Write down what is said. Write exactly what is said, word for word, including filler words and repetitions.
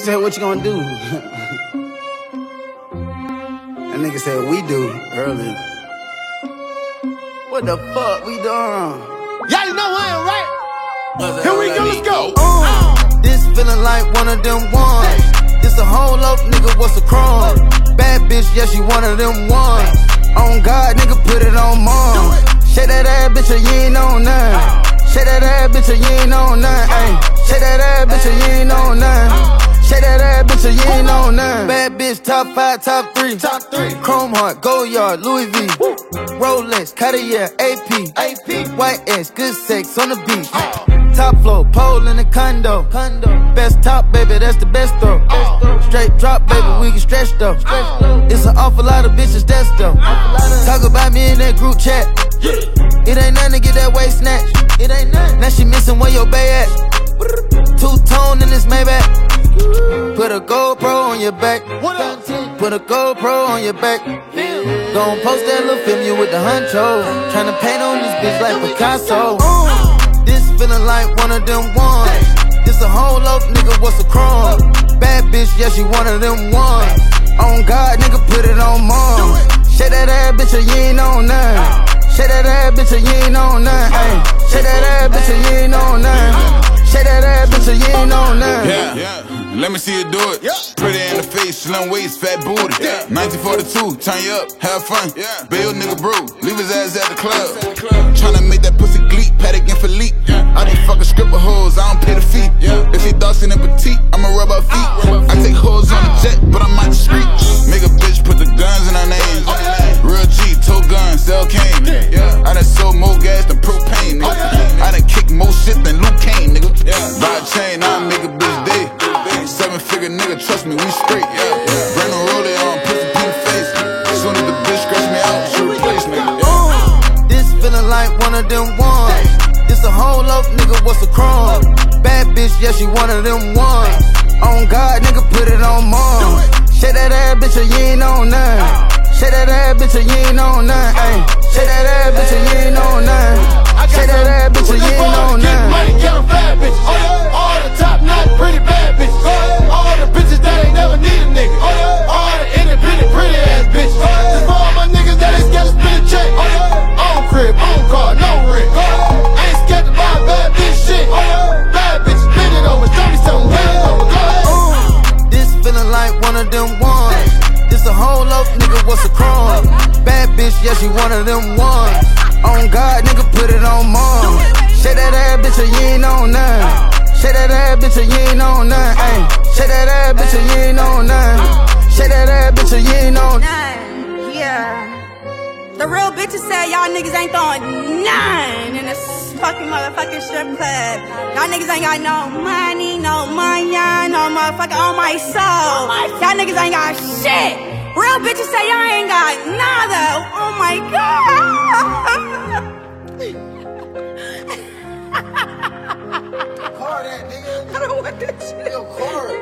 said, what you gonna do? That nigga said, we do, earlier. What the fuck we doing? Y'all know I am right. Here we go, let's go. Uh, this feeling like one of them ones. This a whole up, nigga, what's a crime? Bad bitch, yeah, she one of them ones. On God, nigga, put it on mom. Shake that ass, bitch, or you ain't on none. Shake that ass, bitch, or you ain't on none. Ay, shake that ass, bitch, or you ain't on none. Shake that ass, bitch, or you ain't on none. Bad bitch, top five, top three. Top three. Chrome Heart, Gold Yard, Louis V. Woo. Rolex, Cartier, A P. A P. White ass, good sex on the beach. Oh. Top floor, pole in the condo. Condo. Best top, baby, that's the best though. Oh. Straight drop, baby, oh. we can stretch though. Oh. It's an awful lot of bitches, that's though. Oh. Talk about me in that group chat. Yeah. It ain't nothing to get that waist snatch. It ain't nothing. Now she missing where your bay at. Two-tone in this Maybach. Put a GoPro on your back. Put a GoPro on your back. Gon' post that little film you with the huncho. Tryna paint on this bitch like Picasso. This feeling like one of them ones. This a whole up, nigga, what's a crime? Bad bitch, yeah, she one of them ones. On God, nigga, put it on mom. Shake that ass, bitch, or you ain't on none. Shake that ass, bitch, or you ain't on none. Ay, shake that ass, bitch, or you ain't on none. Shake that ass, bitch, or you ain't on none. Yeah, yeah. Let me see you do it. Yeah. Pretty in the face, slim waist, fat booty. Yeah. nineteen forty-two, turn you up, have fun. Yeah. Bail nigga bro, leave his ass at the club. club. Tryna make that pussy gleek, Patek and Philippe. Yeah. I done fuck a stripper hoes, I don't pay the fee. Yeah. If he dawson and petite, I'ma rub her feet. Oh. I take hoes on the jet, but I'm out the street. Make a bitch put the guns in her name. Oh, yeah. Real G, toe guns, sell cane. Yeah. I done sold more gas than propane, nigga. Oh, yeah. I done kicked more shit than Luke Kane, nigga. Yeah. Buy a chain, I make a bitch day. Seven figure nigga, trust me, we straight, yeah. yeah. Brand new roller on, pussy in the face. Soon as the bitch scratch me out, she replace me. Yeah. Uh, this feeling like one of them ones. This a whole up, nigga, what's a crime? Bad bitch, yeah, she one of them ones. On God, nigga, put it on mom. Shake that ass, bitch, or you ain't on none. Shake that ass, bitch, or you ain't on none. Ay, shake that ass, bitch, or you ain't on none. Shake that ass, bitch, or you ain't on none. Money, get them bad bitches. All the top notch, pretty bad bitches. All the bitches that ain't never need a nigga. All the independent, pretty ass bitches. Just for all my niggas that ain't scared to spit a check. On crib, on car, no rent. Ain't scared to buy bad bitch shit. Bad bitches, bend it over, tell me something, bend it over. This feeling like one of them ones. This a whole up, nigga, what's a crime? Bad bitch, yeah, she one of them ones. On God, nigga, put it on mom. Shake that ass, bitch, or you ain't on none. Shake that ass, bitch, or you ain't on none. Ay, shake that ass, bitch, or you ain't on none. Shake that ass, bitch, or you ain't on none. Yeah. The real bitches say y'all niggas ain't throwing none in this fucking motherfucking strip club. Y'all niggas ain't got no money, no money, no motherfucking on my soul. Y'all niggas ain't got shit. Real bitches say y'all ain't got nada. Oh my god. Car that, nigga. I don't want that shit. Yo, car.